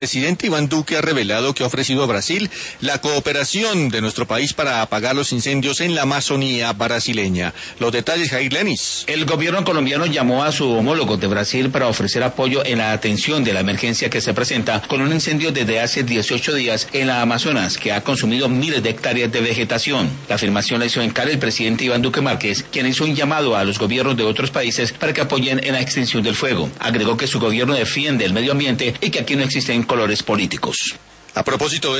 El presidente Iván Duque ha revelado que ha ofrecido a Brasil la cooperación de nuestro país para apagar los incendios en la Amazonía brasileña. Los detalles, Jair Lenis. El gobierno colombiano llamó a su homólogo de Brasil para ofrecer apoyo en la atención de la emergencia que se presenta con un incendio desde hace 18 días en la Amazonas que ha consumido miles de hectáreas de vegetación. La afirmación la hizo en cara el presidente Iván Duque Márquez, quien hizo un llamado a los gobiernos de otros países para que apoyen en la extinción del fuego. Agregó que su gobierno defiende el medio ambiente y que aquí no existen colores políticos. A propósito de